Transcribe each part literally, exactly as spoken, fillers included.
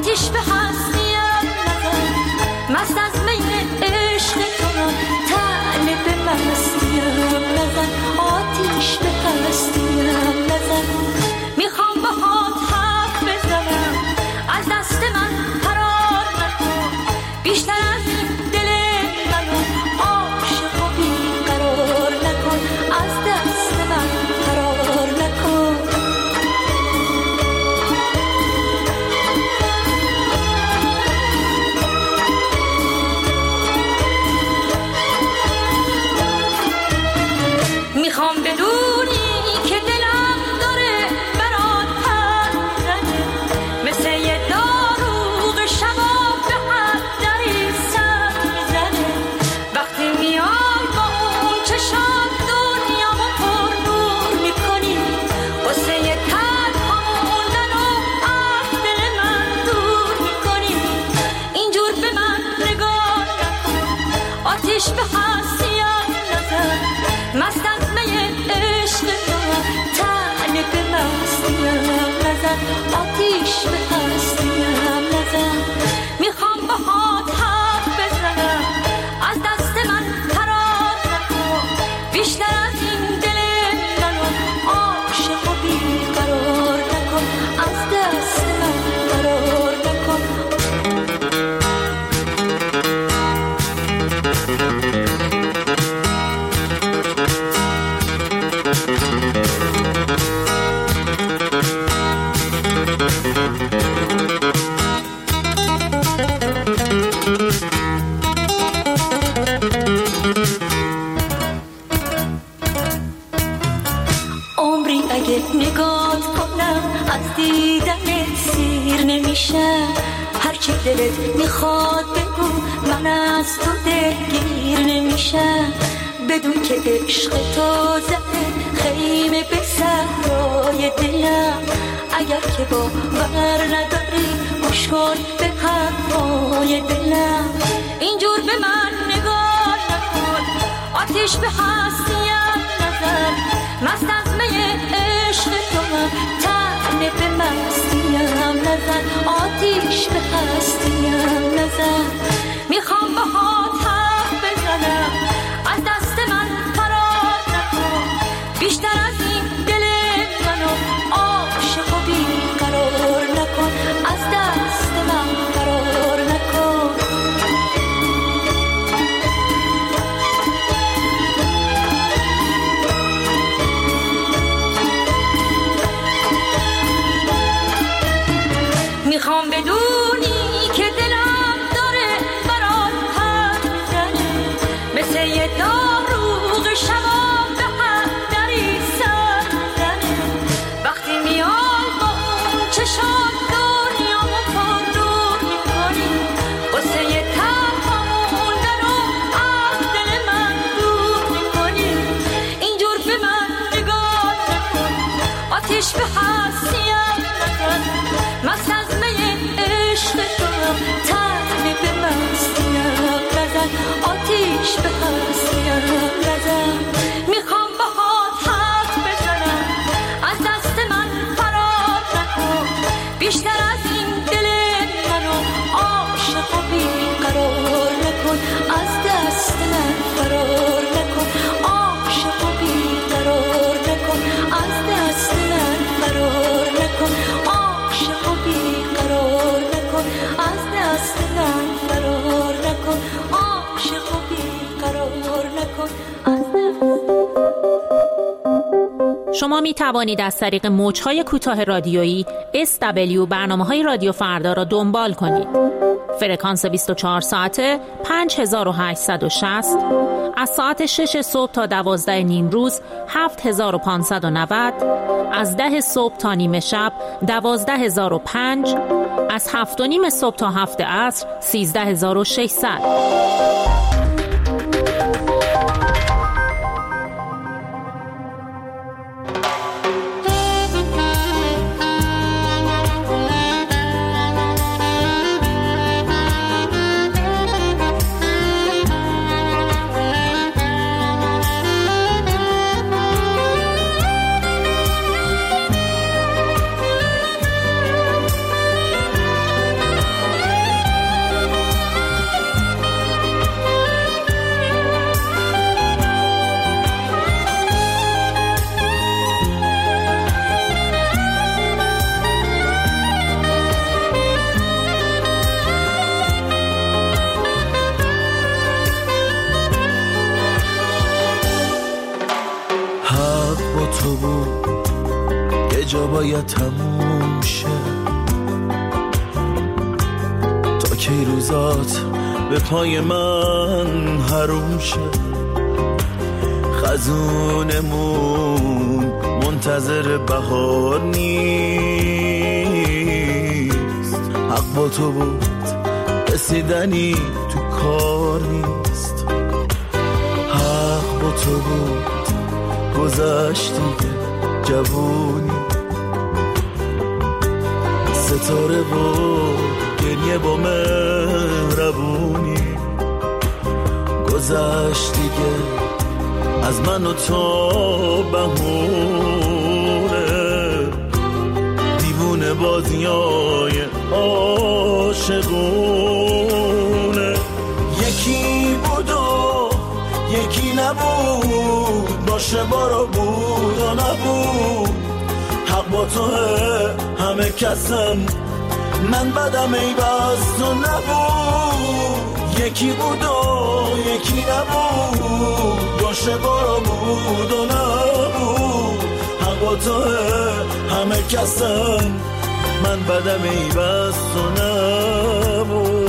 آتیش به هستیم نزن، مست از می عشق تو طعنه به مستیم نزن، آتیش به هستیم نزن. میخوام باهات حرف بزنم، از دست من فرار نکن، بیشتر از این دل منو عاشق و بیقرار نکن، از دست من فرار نکن. میخوام بدونی که دلم داره برات پر میزنه، مثل یه داروغ شباب به هر دری سر میزنه. وقتی میای با اون چشات دنیامو پر نور میکنی، واسه یه تنها موندن و از دل من دور میکنی. اینجور به من نگاه نکن، آتیش به هستیم نزن، مست از می عشق تو طعنه به مستیم نزن، آتیش به هستیم نزن. میخوام باهات حرف بزنم، از دست من فرار نکن، بیشتر از این دل منو عاشق و بیقرار نکن، از دست من فرار نکن. عمری اگه نگات کنم از دیدنت سیر نمیشم، هرچی دلت میخواد بگو من از تو دلگیر نمیشم. بدون که عشق تو زده خیمه به صحرای دلم، اگر که باور نداری گوش کن به حرفای دلم. اینجور به من نگاه نکن، آتیش به هستیم نزن، مست از می عشق تو طعنه به مستیم نزن، آتیش به هستیم نزن. میخوام باهات حرف بزنم، از دست من فرار نکن، بیشتر از این دل منو عاشق و بیقرار نکن، از دست من فرار نکن. میخوام بدونی که دلم داره برات پر میزنه، مثل یه داروغ شباب به هر دری سر میزنه. وقتی میای با اون چشات دنیامو پر نور میکنی، واسه یه تنها موندن و از دل من دور میکنی. اینجور به من نگاه نکن، آتیش به هستیم نزن، مست از می عشق تو طعنه به مستیم نزن، آتیش به هستیم نزن. میخوام باهات حرف بزنم، از دست من فرار نکن، بیشتر از این دل منو عاشق و بیقرار نکن، از دست من فرار نکن، عاشق و بیقرار نکن، از دست من فرار نکن، عاشق و بیقرار نکن، از دست من فرار نکن، عاشق و بیقرار نکن، از دست. شما می توانید از طریق موج‌های کوتاه رادیویی اس دبلیو برنامه‌های رادیو فردا را دنبال کنید. فرکانس بیست و چهار ساعته پنج هزار و هشتصد و شصت، از ساعت شش صبح تا دوازده نیم روز هفت هزار و پانصد و نود، از ده صبح تا نیمه شب دوازده هزار و پنج، از هفت و نیم صبح تا هفت عصر سیزده هزار و ششصد. باید تموم شه، تا کی روزات به پای من حروم شه. خزونمون منتظر بهار نیست، حق با تو بود رسیدنی تو کار نیست. حق با تو بود گذشت دیگه جوونی، ستاره و گریه با مهربونی. گذشت دیگه از من و تو بهونه، دیوونه بازیای عاشقونه. یکی بود و یکی نبود، باشه بارا بود و نبود. حق با توه همه کسم، من بدم ای بس تو نبود. یکی بود و یکی نبود، باشه بارا بود و نبود. حق با توه همه کسم، من بدم ای بس تو نبود.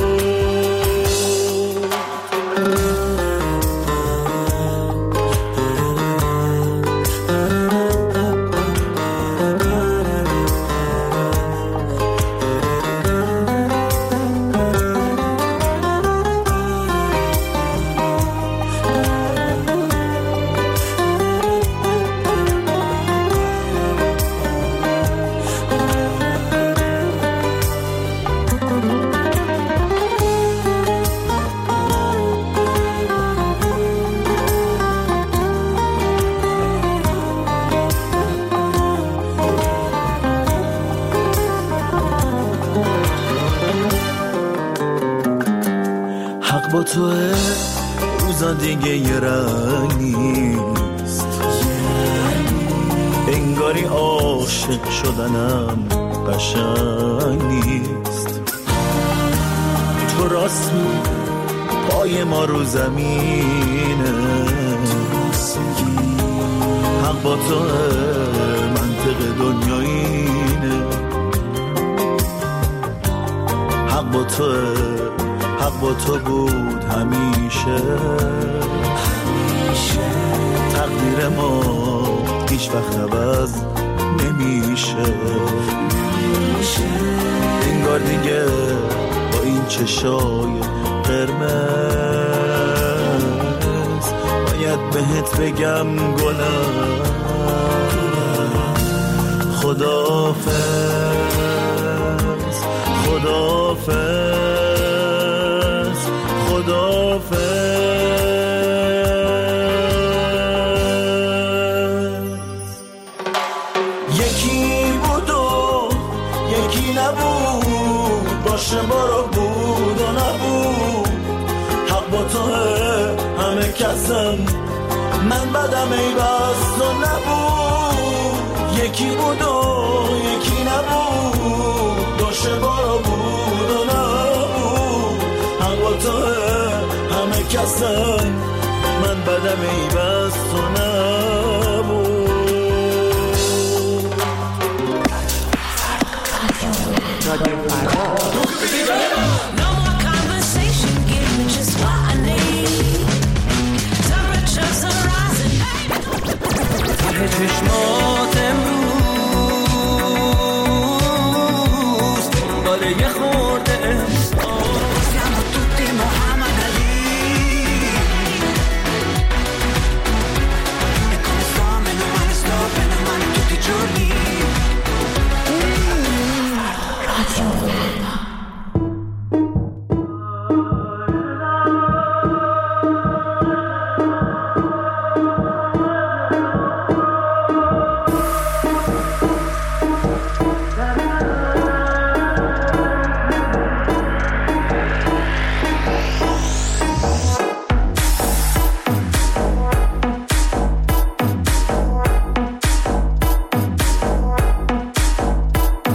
با توه روزا دیگه یه رنگ نیست، انگاری عاشق شدنم قشنگ نیست. تو راست می پای ما رو زمینه، حق با توه منطق دنیا اینه. حق با توه، حق با تو بود همیشه، همیشه. تقدیر ما هیچ وقت عوض نمیشه، نمیشه. انگار دیگه با این چشای قرمز باید بهت بگم گلم خداحافظ، خداحافظ، خداحافظ. یکی بود و یکی نبود، باشه بارا بود و نبود. حق با توه همه کسم، من بدم ای بس و نبود. یکی بود و یکی نبود، باشه بارا بود و نبود. حق با توه همه کسم، من بدم ای بس و نبود. No more conversation, give me just what I need. Temperatures are rising. ته چشمات امروز دنبال یه خورده احساس. Siamo tutti Muhammad Ali. E come fenomeno, mani stop e le mani tutti i giorni.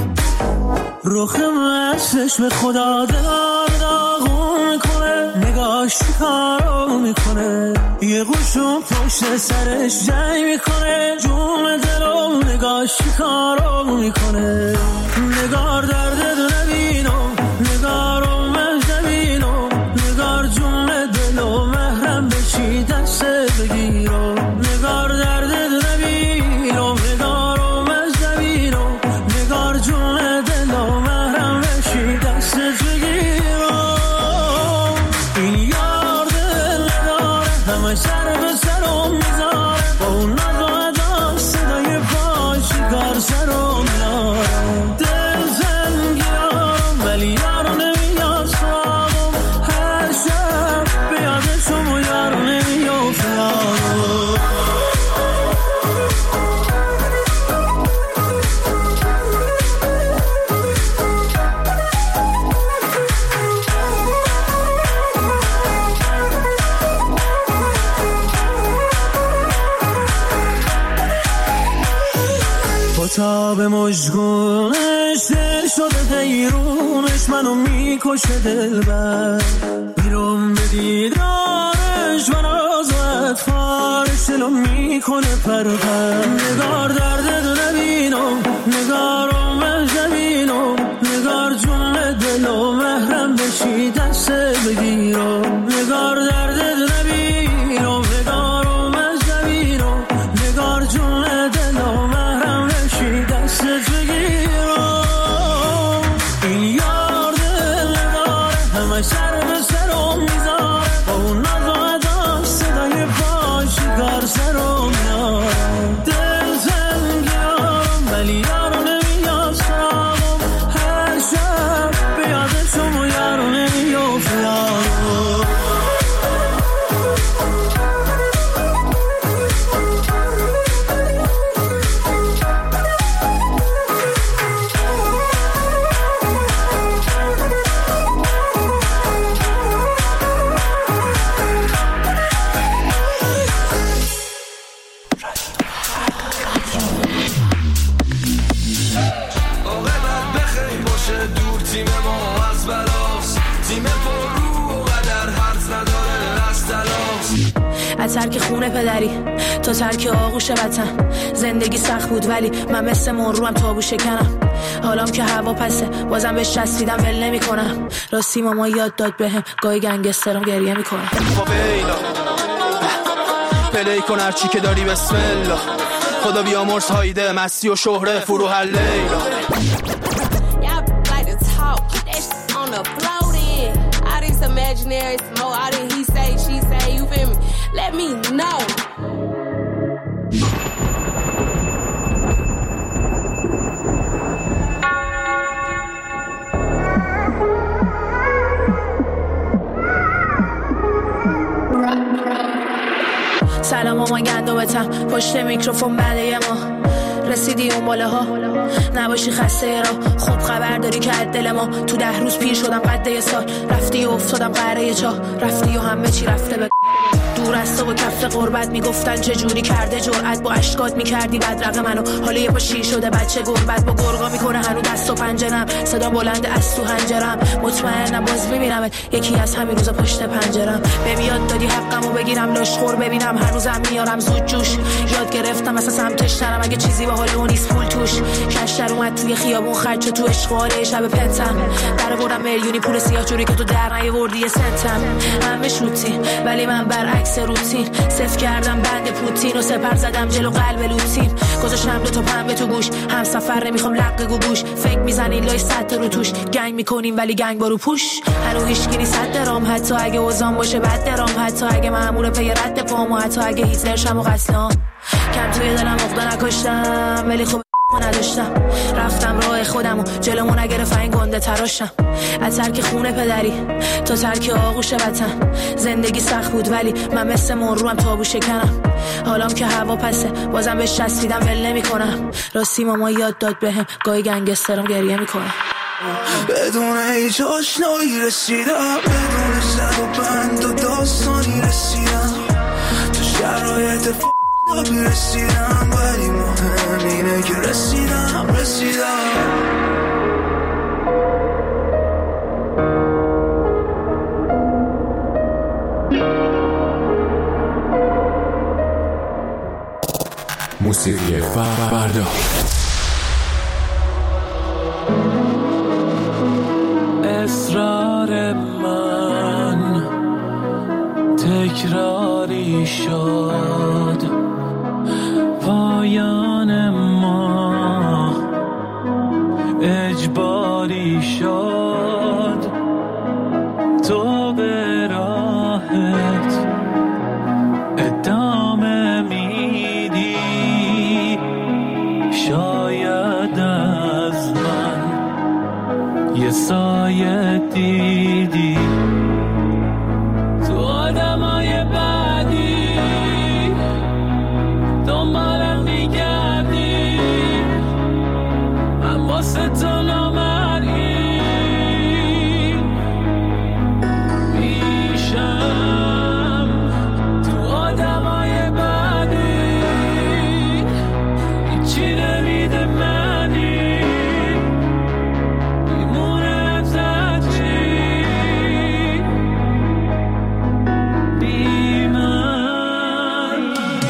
رخ من چشم خدا دلار داغون کنه، نگاه نگاهش کارو میکنه، یه گوشو پشت سرش جنگ میکنه، جون دلو نگاهش کارو میکنه. نگار درد دو نبینو، نگار اومد زمینو، نگار جون دلو محرم بشی دست بگیرو. نگار درد دو نبینو، نگار اومد زمینو، نگار جون دلو محرم بشی دست بگیرو. این یار دل نداره، همه سر به سرم میذاره، با اون نزاده صدای پای شکار سرم میاره. دل زنگیارم ولی یارو نمیاد سراغم، هر شب به یادشم و یارو نمیافته یارو. تا به مجگونش دل شده دیرونش، منو میکشه دل بر بیرون به دیدارش، من از و اطفارش دلو میکنه پر پر. نگار درد دو نبینو، نگار اومد زمینو، نگار جون دلو محرم بشی دست بگیرو. نگار درد دو نبینو، نگار اومد زمینو، نگار جون دلو محرم بشی دست بگیرو. این یار دل نداره، همه سر به سرم میذاره، با اون نزاده صدای پای شکار سرم میاره. دل زنگیارم ولی یارو نمیاد سراغم، هر شب به یادشم و یارو نمیافته یارو. از ترک خونه پدری تا ترک آغوش وطن، زندگی سخت بود ولی من مثل مروم تابو شکنم. حالام که هوا پسه بازم بهش چسبیدم ول نمی کنم. راستی ماما یاد داد بهم گاهی گنگسترم گریه میکنم. فاویلا پلی کن هرچی که داری بسم الله، خدا بیامرز هایده مستی و شهره فروح لیلا. Imaginary smoke, I didn't he say, she say, you feel me? Let me know. سلام مامان گندمتم پشت میکروفون بعد ما رسیدی اون باله ها، نباشی خسته را خوب خبر داری که از دل ما تو ده روز پیر شدم قد یه سال، رفتی و افتادم قره چاه، رفتی و همه چی رفته به دور از تو و کف قربت میگفتن چه جوری کرده جرأت، با اشکات میکردی بدرق منو، حالا یه پا شیر شده بچه گربت با گرگا میکنه هنو دست و پنجرم، صدا بلند از تو هنجرم، مطمئنم باز میبینمت یکی از همین روزا پشت پنجرم. به یاد دادی حقمو بگیرم لاشخور ببینم هنوزم میارم زود جوش، یاد گرفتم مثلا سمتش نرم اگه چیزی با حال نیست پول توش. کشتر اومد توی خیابون خرج تو اشغاله شب پنتم، در بردم میلیونی پول سیاه جوری که تو در نیاوردی یه سنتم. همه شوتی ولی من برعکس روتین، صفر کردم بند پوتین و سپر زدم جلو قلب لوتین، گذاشتم دو تا پنبه تو گوش، هم سفر نمیخوام لق گوگوش، فکر میزنین لای صد رو توش، گنگ میکنیم ولی گنگ بارو پوش، هنو هیچکی صد درام، حتی اگه اوزان باشه بد درام، حتی اگه مأمور پی رد پام، و حتی اگه هیتلر شم و قتلام، کم توی دلم عقده نکشتم ولی خب نداشتم، رفتم راه خودم و جلومو نگرفت این گنده تراشم. از ترک خونه پدری تا ترک آغوش وطن، زندگی سخت بود ولی من مثل مروم تابو شکنم، حالام که هوا پسه بازم بهش چسبیدم ول نمی کنم. راستی ماما یاد داد بهم گاهی گنگسترم گریه میکنم. بدون هیچ آشنایی رسیدم، بدون صد و بند و داستانی رسیدم، تو شرایط فاقی رسیدم، ولی مهم اینه که رسیدم رسیدم. موسیقی فردا. اصرار من تکراری شد، پایان ما اجباری شد. تو به راحت ادامه میدی، شاید از من یه سایه دیدی. تو آدمای بعدی دنبالم میگردی، من واسه تو نامرئی میشم. تو آدمای بعدی هیچی نمیده منی، میمونه ازت چی بی من.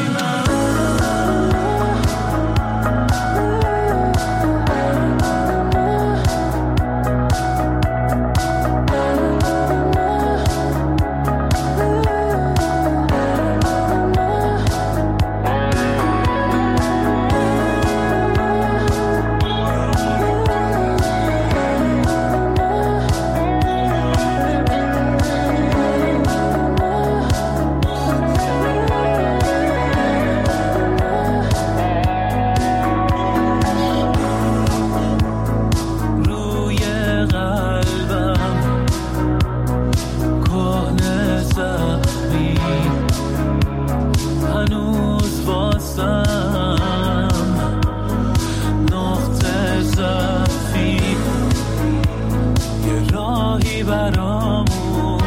روی قلبم کهنه زخمی، هنوز واسم نقطه ضعفی. یه راهی برامون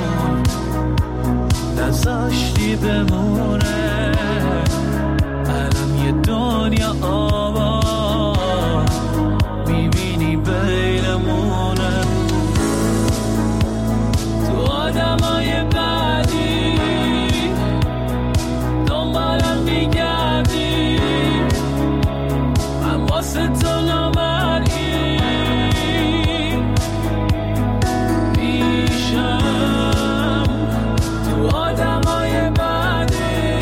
نذاشتی بمونه، الان یه دنیا آباد میبینی بینمونه. تو آدمای بعدی دنبالم میگردی، من واسه تو نامرئی میشم. تو آدمای بعدی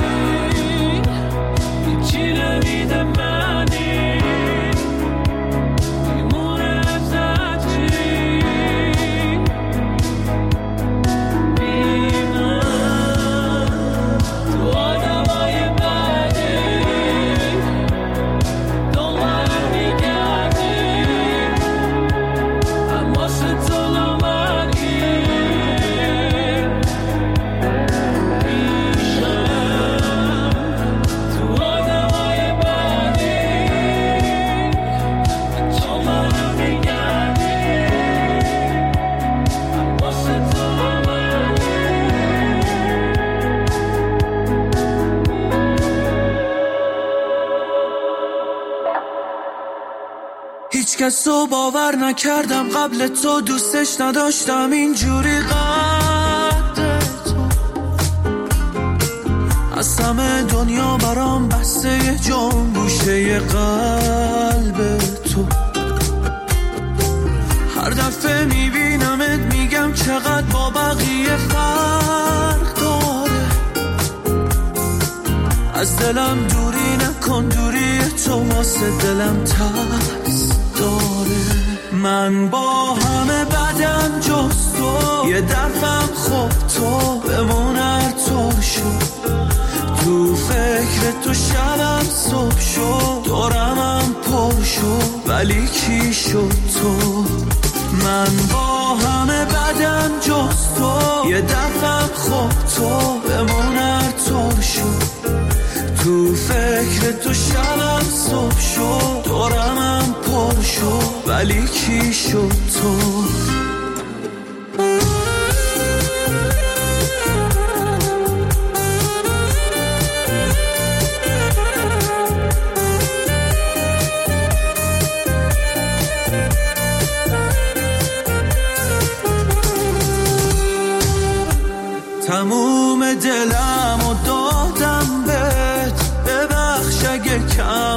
هیچی نمیده منی، میمونه ازت چی بی من. تو آدمای بعدی دنبالم میگردی، من واسه تو نامرئی میشم. تو آدمای بعدی دنبالم میگردی، من واسه تو نامرئی. هیچ کس رو باور نکردم قبل تو، دوستش نداشتم اینجوری قد تو. از همه دنیا برام بسته یه جنبوشه یه قلب تو. هر دفعه میبینمت میگم چقدر با بقیه فرق داره. از دلم دوری نکن، دوری تو واسه دلم ترس داره. من با همه بدم جز تو، یه دفعم خوب تو بمون هر طور شد. تو فکر تو شبم صبح شد، دورمم پر شد ولی کی شد تو. من با همه بدم جز تو، یه دفعم خوب تو بمون هر طور شد. تو فکر تو شبم صبح شد، دورمم پر شد ولی کی شد تو. تموم دلم و دادم بهت، ببخش اگه کم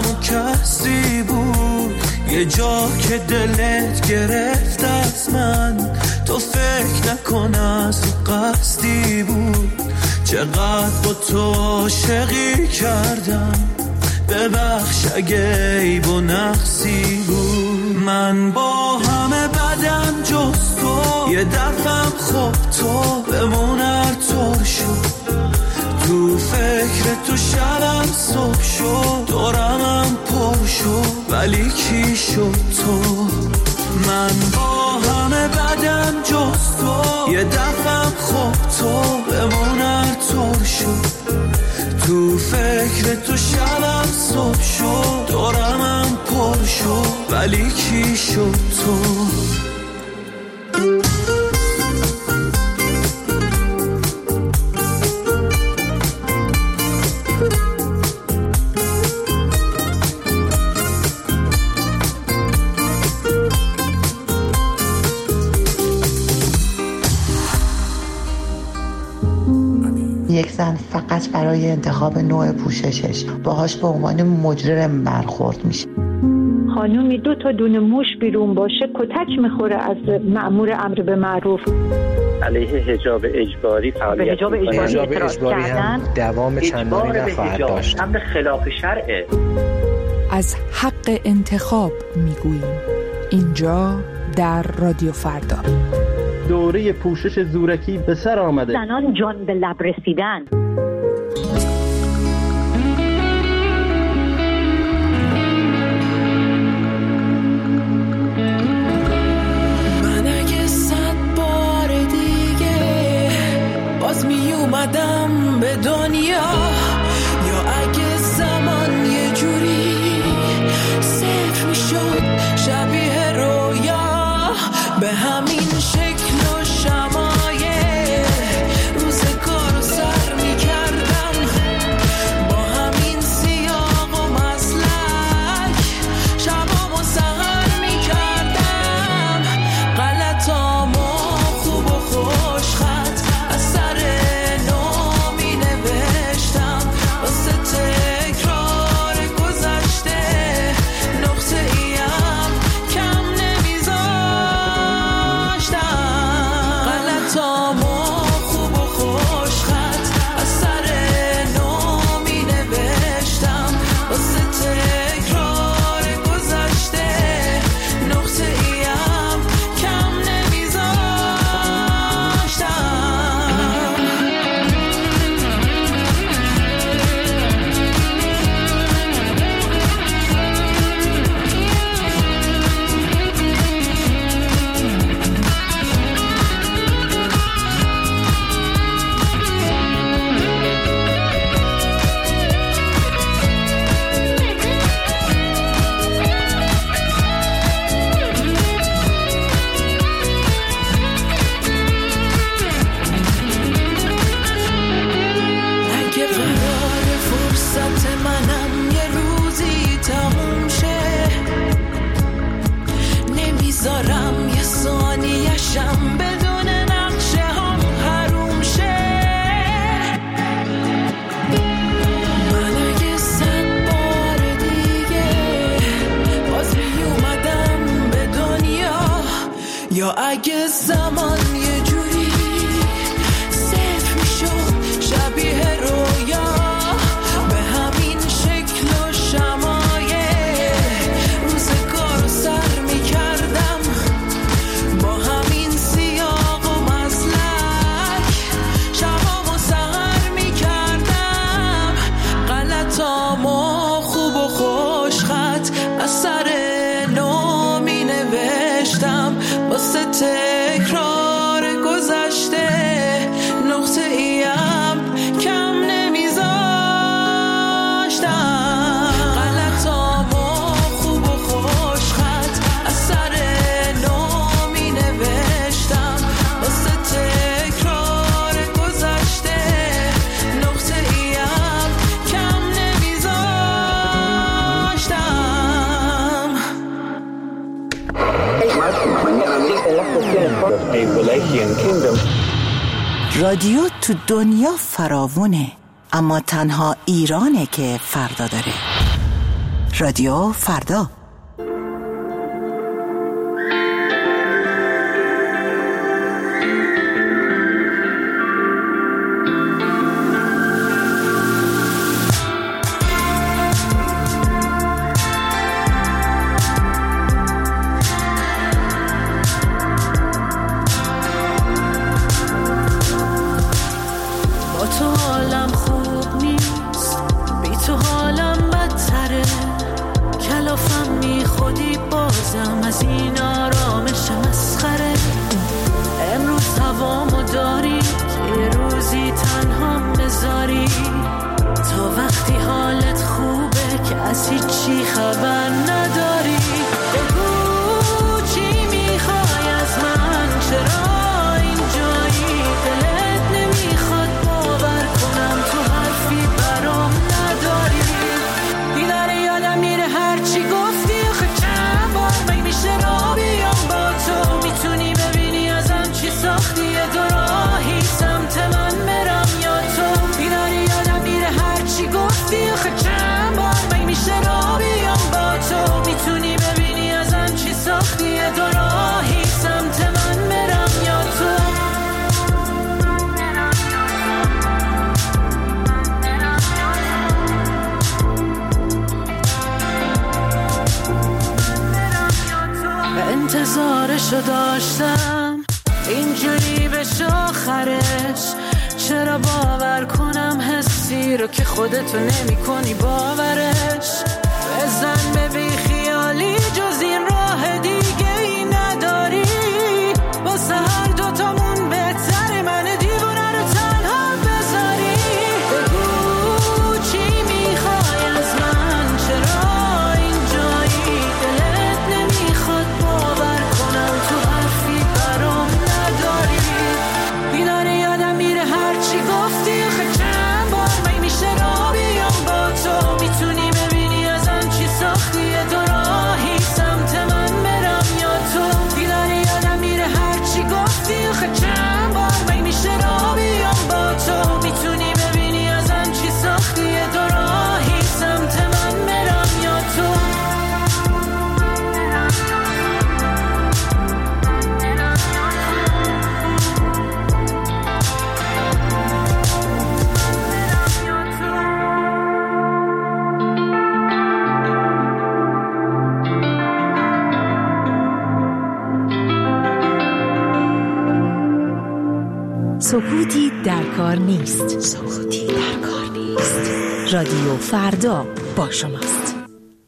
یه جا که دلت گرفت از من، تو فکر نکن از قصدی بود. چقدر با تو عاشقی کردم، ببخش اگه عیب و نقصی بود. من با همه بدم جز تو، یه دفعم خب تو بمون هر طور شد. تو فکر تو شبم صبح شد، دورمم پر شد ولی کی شد تو. من با همه بدم جز تو، یه دفعم خب تو بمون هر طور شد. تو فکر تو شبم صبح شد، دورمم پر شد ولی کی شد تو. یک زن فقط برای انتخاب نوع پوششش باهاش به عنوان مجرم برخورد میشه. خانومی دو تا دونه موش بیرون باشه کتک میخوره از مأمور امر به معروف. علیه حجاب اجباری فعالیت حجاب اجباری, حجاب اجباری هم دوام چندانی نخواهد داشت. امر خلاف شرعه. از حق انتخاب میگوییم اینجا در رادیو فردا. دوره پوشش زورکی به سر آمده. زنان جان به لب رسیدن. من اگه صد بار دیگه باز می اومدم به دنیا، یا اگه زمان یه جوری صفر می شد شبیه رویا، به همین شکل و شمایه روزگار سر می کردم، با همین سیاق و مسلک شبام و سهر می کردم، غلطامو خوب و خوش خط از سر نو می نوشتم، واسه تکرار گذشته نقطه ایم کم نمیذاشتم، غلطامو خوب و خوش خط از سر نو می نوشتم، واسه تکرار گذشته نقطه ایم کم نمیذاشتم. اگه قرار فرصت منم یه روزی تموم شه، نمیذارم یه ثانیه‌شم بدون نقشه هم حروم شه. من اگه صد بار دیگه باز می اومدم به دنیا، یا اگه زمان یه جوری صفر می شد شبیه رویا، به همین شکل و شمایه روزگار رو سر می کردم، با همین سیاق و مسلک شبام و سهر می کردم، غلطامو خوب و خوش خط از سر نو می نوشتم، واسه تکرار گذشته نقطه ایم کم نمیذاشتم، غلطامو خوب و خوش خط از سر نو می نوشتم، واسه تکرار گذشته نقطه ایم کم نمیذاشتم. رادیو تو دنیا فراوونه، اما تنها ایرانه که فردا داره. رادیو فردا. همشو داشتم اینجوری بشه آخرش، چرا باور کنم حسی رو که خودتو نمی کنی باورش. بزن به بی خیالی جز این راه دیگه ای نداری، واسه هر دوتامون بهتره من دیوونه رو تنها بذاری. بگو چی میخوای از من، چرا اینجایی، دلت نمیخواد باور کنم تو حرفی برام نداری. بیداره یادم میره هرچی گفتی، آخه چند بار می میشه را بیام با تو، میتونی ببینی ازم چی ساختی، دو راهی سمت من برم یا تو. بیداره یادم میره هرچی گفتی، آخه چند بار می میشه را بیام با تو، میتونی ببینی ازم چی ساختی، دو راهی سمت من برم یا تو. سکوتی در کار نیست. سکوتی در کار نیست. رادیو فردا با شماست.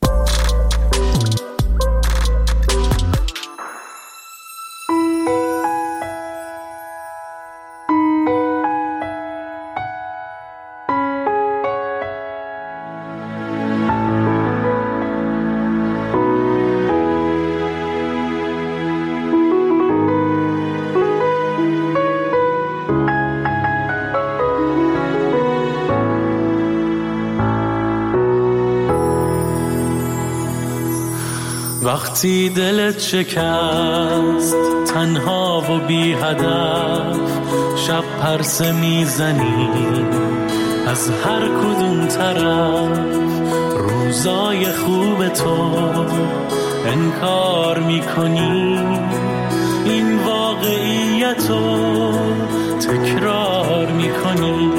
وقتی دلت شکست تنها و بی هدف، شب پرسه میزنی از هر کدوم طرف، روزای خوب تو انکار میکنی، این واقعیتو تکرار میکنی،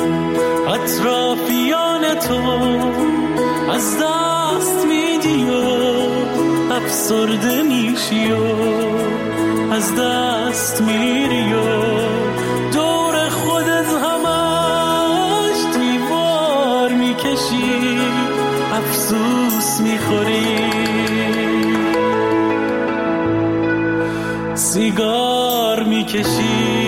اطرافیان تو از دست میدی و افسرده میشی و از دست میری و دور خودت همش دیوار میکشی، افسوس میخوری، سیگار میکشی.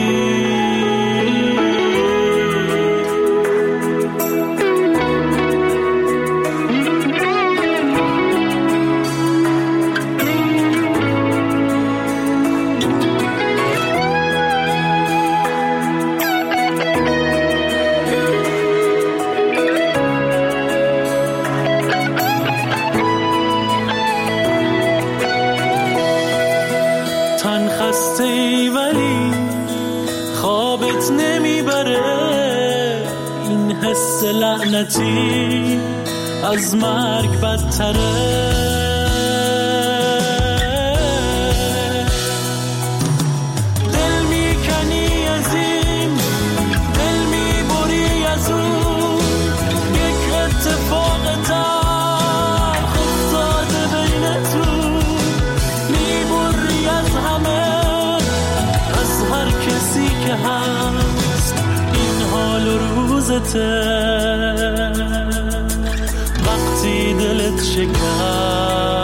لعنتی از مرگ بدتره، دل میکنی از این، دل میبری از اون، یک اتفاق تلخ افتاده بینتون، میبری از همه، از هر کسی که هست این حال و روزته. وقتی دلت شکست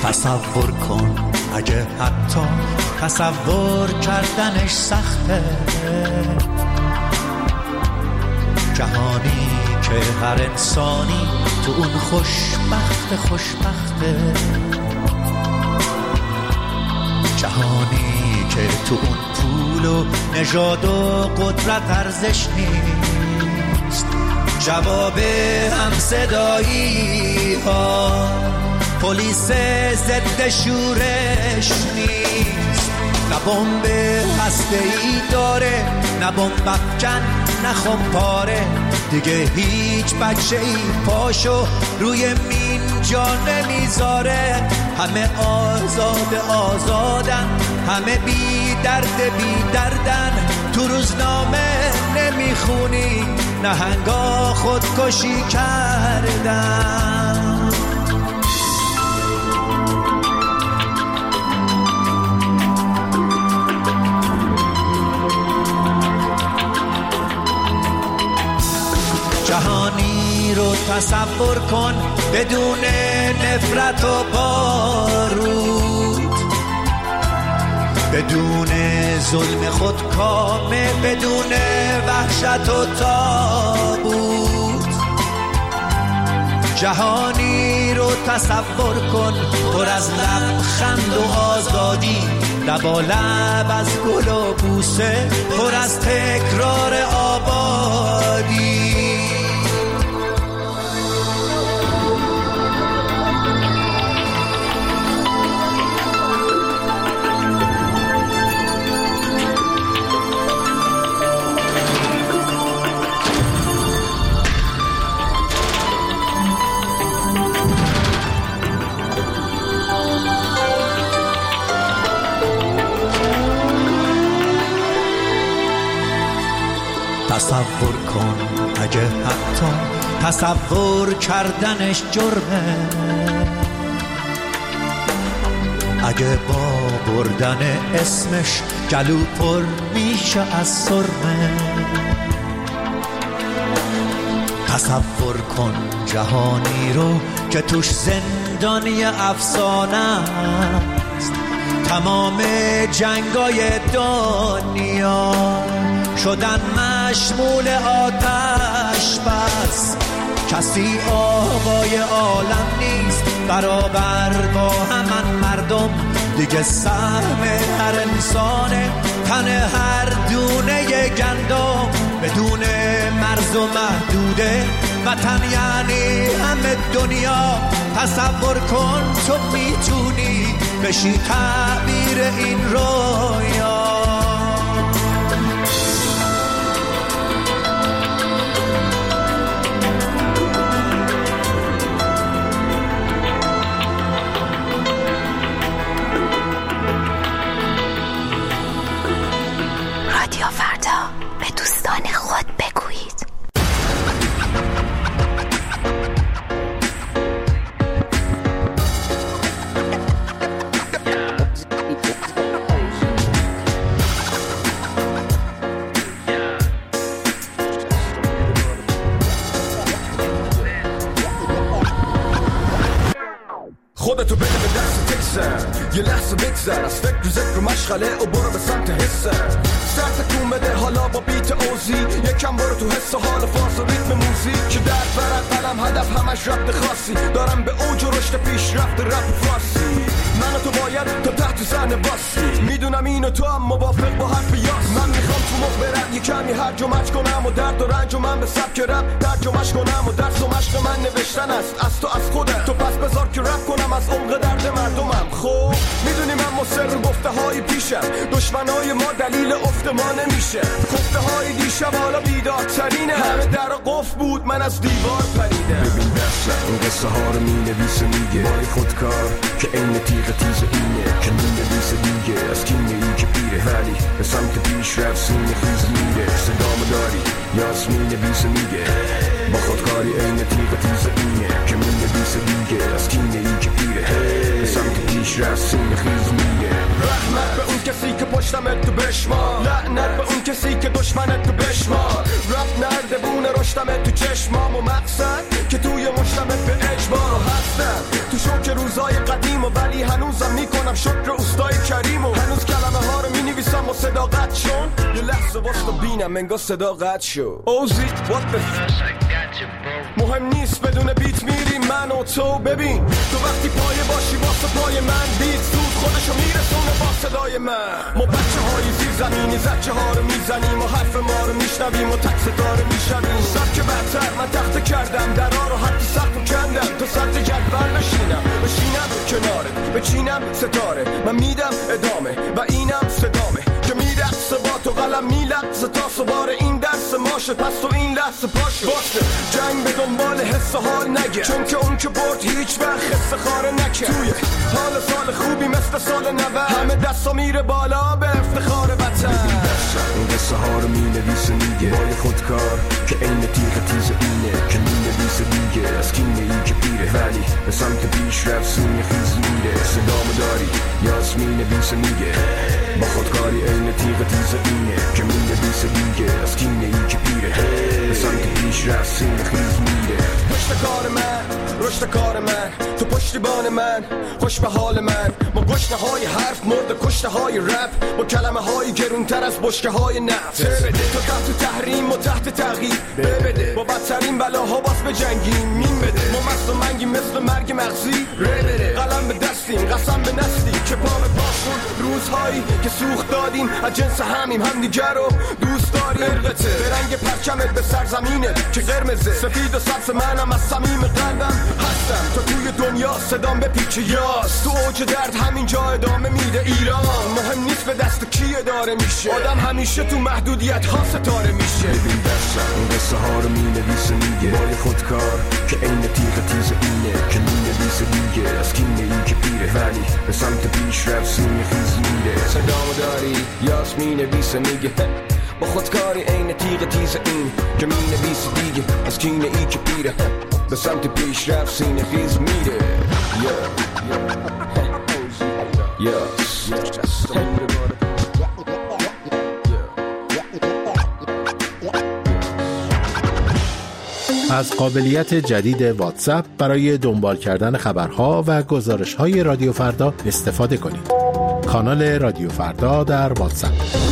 تصور کن اگه حتی تصور کردنش سخته، جهانی که هر انسانی تو اون خوشبخت خوشبخته، جهانی که تو اون پول و نژاد و قدرت ارزش نیست، جواب هم صدایی ها پلیس ضد شورش نیست، نه بمب هسته‌ای داره نه بمب افکن نه خمپاره، دیگه هیچ بچه ای پاشو روی مین جا نمیذاره، همه آزاد آزادن، همه بی درد بی دردن، تو روزنامه نمیخونی نهنگا خودکشی کردن. جهانی رو تصور کن بدون نفرت و بارود، بدون ظلم خودکامه، بدون وحشت و تابوت، جهانی رو تصور کن پر از لبخند و آزادی، لبالب از گل و بوسه، پر از تکرار آبادی. تصور کن اگه حتی تصور کردنش جرمه، اگه با بردن اسمش گلو پر میشه از سرمه، تصور کن جهانی رو که توش زندانی افسانه است، تمام جنگای دنیا شدن مشمول آتش بس، کسی آقای عالم نیست برابر با همان مردم، دیگه سهم هر انسانه تن هر دونه گندم، بدون مرز و محدوده وطن یعنی همه دنیا، تصور کن تو میتونی بشی تعبیر این رویا. رادیو فردا، به دوستان خود بگویید. خودتو بده به دست تکسر، یه لحظه بگذر از فکر و ذکر و مشغله و برو به سمت حسر، سر تکون بده حالا با بیت اوزی، یکم برو تو حس و حال فاز و ریتم موزیک که درد برد قلم هدف همش ربط خاصی، دارم به اوج و رشد پیش رفت رپ فارسی، من و تو باید تا تحت زن باسی، میدونم اینو تو هم موافق با حرف یاس، من میخوام تو مخبرت یه کمی هرج و مرج کنم و درد و رنج و من به سبک رپ ترجمه‌اش کنم و درس و مشق من نوشتن است از تو از خودت، تو پس بذار که رپ کنم از عمق درد مردمم. خب میدونی من مصر گفته های پیشم، دشمنای ما دلیل افت ما نمیشه، خفته های دیشب حالا بیدارترینه، همه در قفل بود من از دیوار پریدم. ببین دستم این قصه ها رو مینویسه میگه بای خودکار که این تیغ تیز اینه که مینویسه دیگه از کینه ای که پیره، ولی به سمت پیش رفت سینه خیز میره، صدامو داری یاس مینویسه میگه با خودکاری این تیغ تیز اینه که مینویسه دیگه از کینه ای که پیره، به سمت پیش رفت سینه خیز میره. رحمت به اون کسی که پشتمت تو بشمار، لعنت به اون کسی که دشمنت تو بشمار، رفت نرده بونه رشتمت تو چشمام و مقصد که توی مشتمت به اجبار هستم، تو شوک روزای قدیم و ولی شکر اوستای کریمو هنوز کلمه ها رو می نویسم با صداقت چون یه لحظه واسه بینم انگار صدا قطع شد. اوزی what the مهم نیست بدون بیت میریم من و تو. ببین تو وقتی پایه باشی واسه پای من بیت زود خودشو میرسونه با صدای من. ما بچه های زیر زمینی زچه ها رو میزنیم و حرف ما رو میشنویم و تک صدا رو میشنویم. سبک برتر من تخته کردم درا رو حتی سقف کندم تا سطح جدول بشینم بشینم کنارت بچینم ستاره من میدم ادامه و اینم صدامه که میرقصه با تو قلم میلقصه تا سوار این درس ماشه. پس تو این لحظه پاشه واسه جنگ به دنبال حس و حال نگه چون که اون که برد هیچ وقت حس خاره نکه. توی حال سال خوبی مثل سال نود همه دستا میره بالا به افتخار وطن. این قصه ها رو می نویسه میگه بای خودکار که این تیغ تیز اینه که می نویسه دیگه از کینه این که پیره ولی به سمت پیش رفت سینه خیز میره. صدامو داری یاس می نویسه میگه با خودکاری این تیغ تیز اینه که می نویسه دیگه از کینه این که پیره به سمت پیش رفت سینه خیز میره. پشت کار من رشد کار من تو پشتیبان من خوش به حال من. با گشنه های حرف مرد کشته های رپ با کلمه های گرونتر از بشکه های نفت. بده تو تحت تحریم و تحت تغییر بده با بدترین بلاها باز به جنگیم مین بده. ما مست و منگیم مثل مرگ مغزی ره بده قلم به دستیم قسم به نسلی که پا به پاشون روزهایی که سوخت دادیم از جنس همیم همدیگر رو دوست داریم. ارقته به رنگ پرچمت به سرزمینت که قرمزه سفید و سبز منم از صمیم قلبم هستم تا توی دنیا صدام به پیچ یاس. تو اوج درد همینجا ادامه میده ایران. مهم نیست به دست کی اداره میشه آدم همیشه تو محدودیت ها ستاره میشه. ببین دستم این قصه ها رو می نویسه میگه بای خودکار که این تیغ تیز اینه که می نویسه دیگه از کینه این که پیره ولی به سمت پیش رفت سینه خیز میره. صدامو داری یاس می نویسه میگه با خودکاری این تیغ تیز این که می نویسه دیگه از کینه این که پیره به سمت پیش رفت سینه خیز میره. از قابلیت جدید واتساپ برای دنبال کردن خبرها و گزارش‌های رادیو فردا استفاده کنید. کانال رادیو فردا در واتساپ.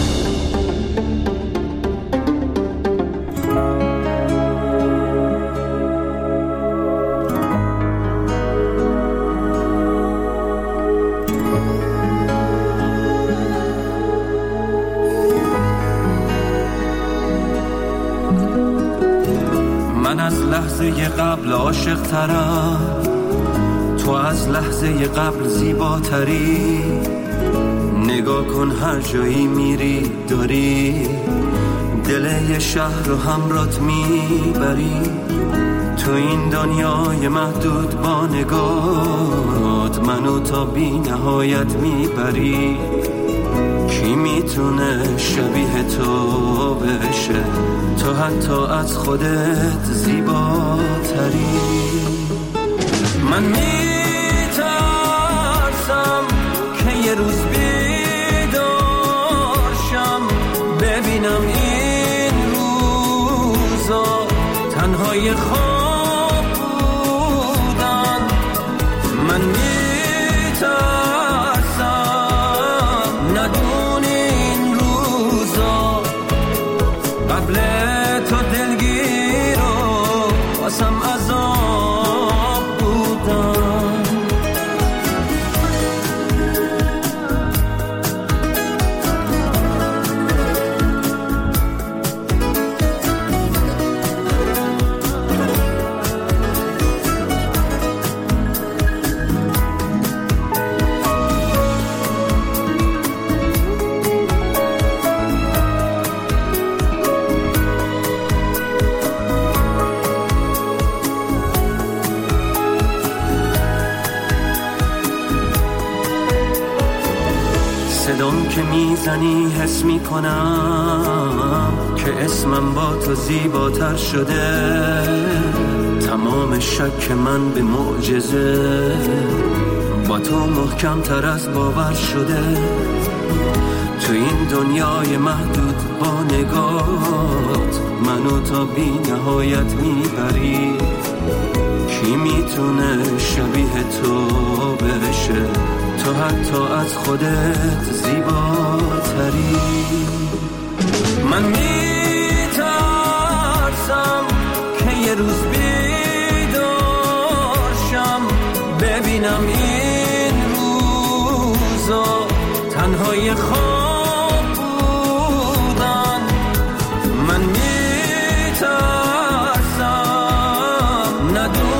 لحظه قبل عاشق ترم تو از لحظه قبل زیباتری. نگاه کن هر جایی میری داری دل یه شهر رو همرات میبری. تو این دنیای محدود با نگات منو تا بی نهایت میبری. کی میتونه شبیه تو بشه تو حتی از خودت زیباتری. من میترسم که یه روز بیدارشم ببینم این روزا تنهای خواب بودن. من میترسم ندونی این روزا قبل تو دلگیر و واسم عذاب بودن. صدام که میزنی حس میکنم که اسمم با تو زیباتر شده. تمام شک من به معجزه با تو محکم تر از باور شده. تو این دنیای محدود با نگات منو تا بی نهایت میبری. کی میتونه شبیه تو بشه تو حتی از خودت زیباتری. من میترسم که یه روز بیدارشم ببینم این روزا تنهای خواب بودن. من میترسم ندونم